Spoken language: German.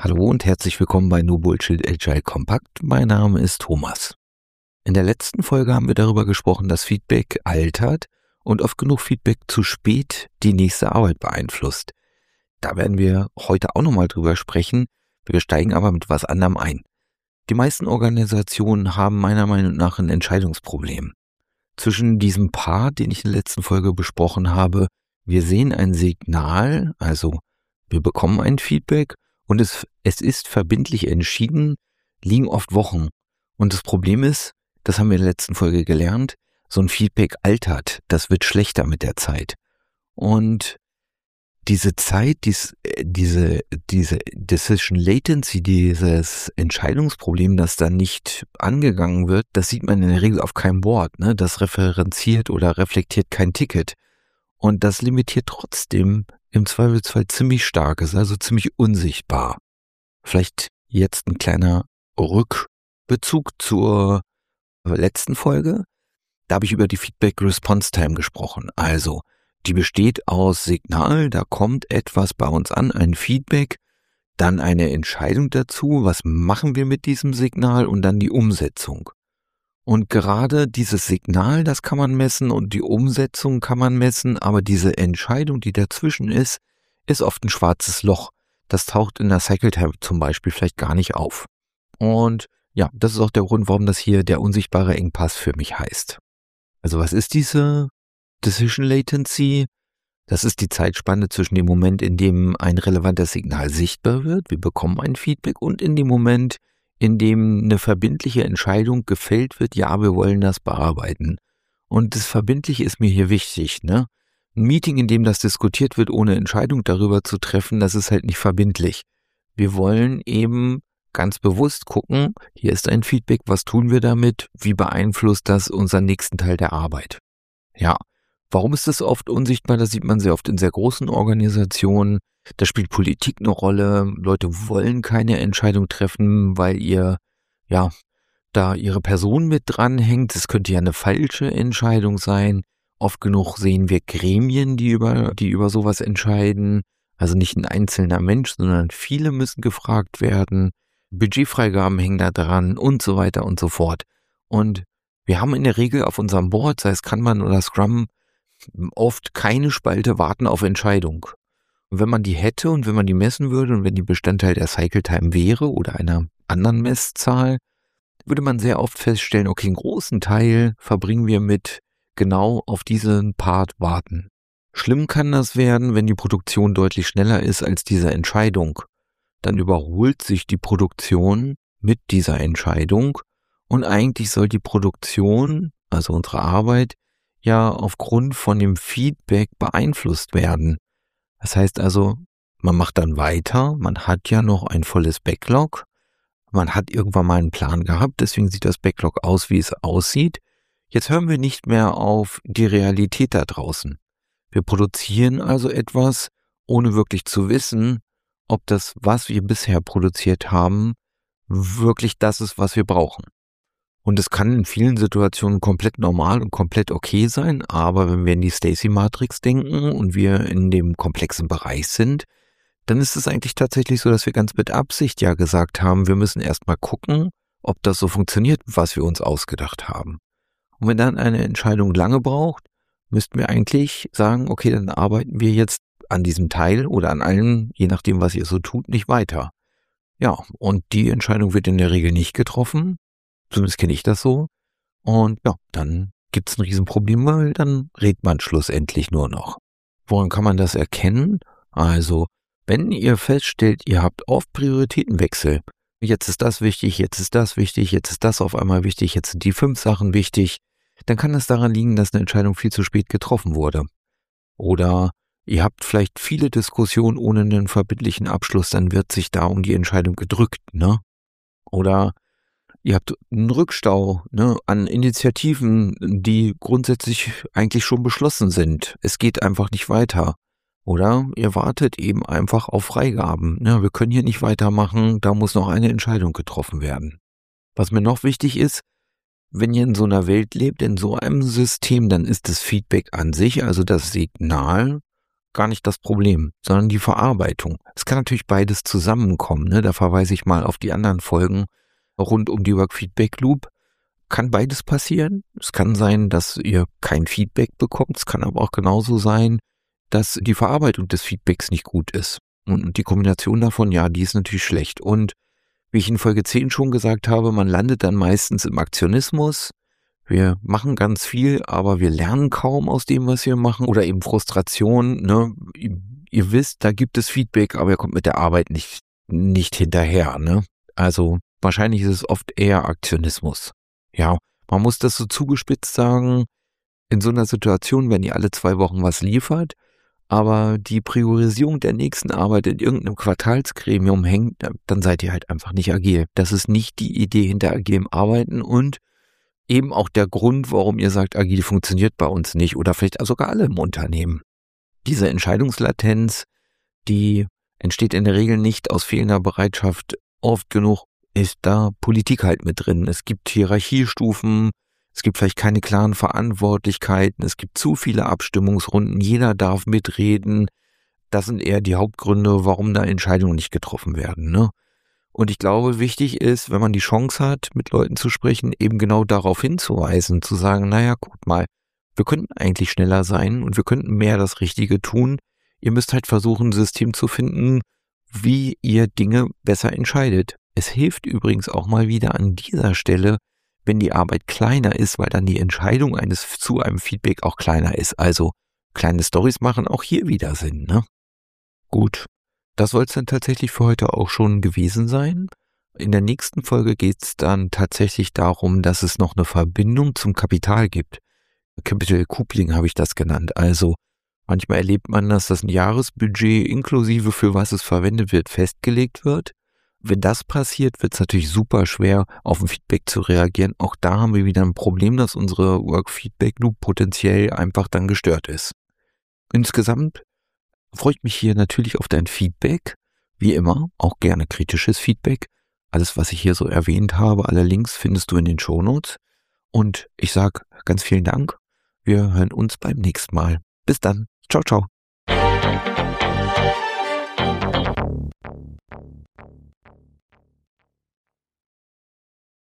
Hallo und herzlich willkommen bei No Bullshit Agile Compact. Mein Name ist Thomas. In der letzten Folge haben wir darüber gesprochen, dass Feedback altert und oft genug Feedback zu spät die nächste Arbeit beeinflusst. Da werden wir heute auch nochmal drüber sprechen. Wir steigen aber mit was anderem ein. Die meisten Organisationen haben meiner Meinung nach ein Entscheidungsproblem. Zwischen diesem Part, den ich in der letzten Folge besprochen habe, wir sehen ein Signal, also wir bekommen ein Feedback und es ist verbindlich entschieden, liegen oft Wochen. Und das Problem ist, das haben wir in der letzten Folge gelernt, so ein Feedback altert, das wird schlechter mit der Zeit. Und diese Zeit, diese Decision Latency, dieses Entscheidungsproblem, das dann nicht angegangen wird, das sieht man in der Regel auf keinem Board, ne? Das referenziert oder reflektiert kein Ticket. Und das limitiert trotzdem im Zweifelsfall ziemlich stark, ist also ziemlich unsichtbar. Vielleicht jetzt ein kleiner Rückbezug zur letzten Folge. Da habe ich über die Feedback Response Time gesprochen. Also, die besteht aus Signal, da kommt etwas bei uns an, ein Feedback, dann eine Entscheidung dazu, was machen wir mit diesem Signal und dann die Umsetzung. Und gerade dieses Signal, das kann man messen und die Umsetzung kann man messen, aber diese Entscheidung, die dazwischen ist oft ein schwarzes Loch. Das taucht in der Cycle Time zum Beispiel vielleicht gar nicht auf. Und ja, das ist auch der Grund, warum das hier der unsichtbare Engpass für mich heißt. Also was ist diese Decision Latency? Das ist die Zeitspanne zwischen dem Moment, in dem ein relevantes Signal sichtbar wird, wir bekommen ein Feedback, und in dem Moment, in dem eine verbindliche Entscheidung gefällt wird, ja, wir wollen das bearbeiten. Und das Verbindliche ist mir hier wichtig, ne? Ein Meeting, in dem das diskutiert wird, ohne Entscheidung darüber zu treffen, das ist halt nicht verbindlich. Wir wollen eben ganz bewusst gucken, hier ist ein Feedback, was tun wir damit, wie beeinflusst das unseren nächsten Teil der Arbeit? Ja, warum ist das oft unsichtbar? Das sieht man sehr oft in sehr großen Organisationen. Da spielt Politik eine Rolle. Leute wollen keine Entscheidung treffen, weil da ihre Person mit dranhängt. Es könnte ja eine falsche Entscheidung sein. Oft genug sehen wir Gremien, die über sowas entscheiden. Also nicht ein einzelner Mensch, sondern viele müssen gefragt werden. Budgetfreigaben hängen da dran und so weiter und so fort. Und wir haben in der Regel auf unserem Board, sei es Kanban oder Scrum, oft keine Spalte warten auf Entscheidung. Und wenn man die hätte und wenn man die messen würde und wenn die Bestandteil der Cycle Time wäre oder einer anderen Messzahl, würde man sehr oft feststellen, okay, einen großen Teil verbringen wir mit genau auf diesen Part warten. Schlimm kann das werden, wenn die Produktion deutlich schneller ist als diese Entscheidung. Dann überholt sich die Produktion mit dieser Entscheidung und eigentlich soll die Produktion, also unsere Arbeit, ja aufgrund von dem Feedback beeinflusst werden. Das heißt also, man macht dann weiter, man hat ja noch ein volles Backlog, man hat irgendwann mal einen Plan gehabt, deswegen sieht das Backlog aus, wie es aussieht. Jetzt hören wir nicht mehr auf die Realität da draußen. Wir produzieren also etwas, ohne wirklich zu wissen, ob das, was wir bisher produziert haben, wirklich das ist, was wir brauchen. Und es kann in vielen Situationen komplett normal und komplett okay sein, aber wenn wir in die Stacy-Matrix denken und wir in dem komplexen Bereich sind, dann ist es eigentlich tatsächlich so, dass wir ganz mit Absicht ja gesagt haben, wir müssen erstmal gucken, ob das so funktioniert, was wir uns ausgedacht haben. Und wenn dann eine Entscheidung lange braucht, müssten wir eigentlich sagen, okay, dann arbeiten wir jetzt an diesem Teil oder an allem, je nachdem, was ihr so tut, nicht weiter. Ja, und die Entscheidung wird in der Regel nicht getroffen. Zumindest kenne ich das so. Und ja, dann gibt es ein Riesenproblem, weil dann redet man schlussendlich nur noch. Woran kann man das erkennen? Also, wenn ihr feststellt, ihr habt oft Prioritätenwechsel. Jetzt ist das wichtig, jetzt ist das wichtig, jetzt ist das auf einmal wichtig, jetzt sind die 5 Sachen wichtig, dann kann es daran liegen, dass eine Entscheidung viel zu spät getroffen wurde. Oder ihr habt vielleicht viele Diskussionen ohne einen verbindlichen Abschluss, dann wird sich da um die Entscheidung gedrückt, ne? Oder ihr habt einen Rückstau, ne, an Initiativen, die grundsätzlich eigentlich schon beschlossen sind. Es geht einfach nicht weiter. Oder ihr wartet eben einfach auf Freigaben. Ne? Wir können hier nicht weitermachen, da muss noch eine Entscheidung getroffen werden. Was mir noch wichtig ist, wenn ihr in so einer Welt lebt, in so einem System, dann ist das Feedback an sich, also das Signal, gar nicht das Problem, sondern die Verarbeitung. Es kann natürlich beides zusammenkommen, ne? Da verweise ich mal auf die anderen Folgen rund um die Work-Feedback-Loop. Kann beides passieren. Es kann sein, dass ihr kein Feedback bekommt. Es kann aber auch genauso sein, dass die Verarbeitung des Feedbacks nicht gut ist. Und die Kombination davon, ja, die ist natürlich schlecht. Und wie ich in Folge 10 schon gesagt habe, man landet dann meistens im Aktionismus. Wir machen ganz viel, aber wir lernen kaum aus dem, was wir machen. Oder eben Frustration, ne? Ihr wisst, da gibt es Feedback, aber ihr kommt mit der Arbeit nicht hinterher, ne? Also wahrscheinlich ist es oft eher Aktionismus. Ja, man muss das so zugespitzt sagen, in so einer Situation, wenn ihr alle 2 Wochen was liefert, aber die Priorisierung der nächsten Arbeit in irgendeinem Quartalsgremium hängt, dann seid ihr halt einfach nicht agil. Das ist nicht die Idee hinter agilem Arbeiten und eben auch der Grund, warum ihr sagt, agil funktioniert bei uns nicht oder vielleicht sogar alle im Unternehmen. Diese Entscheidungslatenz, die entsteht in der Regel nicht aus fehlender Bereitschaft. Oft genug ist da Politik halt mit drin. Es gibt Hierarchiestufen, es gibt vielleicht keine klaren Verantwortlichkeiten, es gibt zu viele Abstimmungsrunden, jeder darf mitreden. Das sind eher die Hauptgründe, warum da Entscheidungen nicht getroffen werden, ne? Und ich glaube, wichtig ist, wenn man die Chance hat, mit Leuten zu sprechen, eben genau darauf hinzuweisen, zu sagen, naja, guck mal, wir könnten eigentlich schneller sein und wir könnten mehr das Richtige tun. Ihr müsst halt versuchen, ein System zu finden, wie ihr Dinge besser entscheidet. Es hilft übrigens auch mal wieder an dieser Stelle, wenn die Arbeit kleiner ist, weil dann die Entscheidung zu einem Feedback auch kleiner ist. Also kleine Storys machen auch hier wieder Sinn, ne? Gut, das soll es dann tatsächlich für heute auch schon gewesen sein. In der nächsten Folge geht es dann tatsächlich darum, dass es noch eine Verbindung zum Kapital gibt. Capital Coupling habe ich das genannt. Also manchmal erlebt man, dass das ein Jahresbudget inklusive für was es verwendet wird, festgelegt wird. Wenn das passiert, wird es natürlich super schwer, auf ein Feedback zu reagieren. Auch da haben wir wieder ein Problem, dass unsere Work-Feedback-Loop potenziell einfach dann gestört ist. Insgesamt freue ich mich hier natürlich auf dein Feedback. Wie immer, auch gerne kritisches Feedback. Alles, was ich hier so erwähnt habe, alle Links findest du in den Shownotes. Und ich sage ganz vielen Dank. Wir hören uns beim nächsten Mal. Bis dann. Ciao, ciao.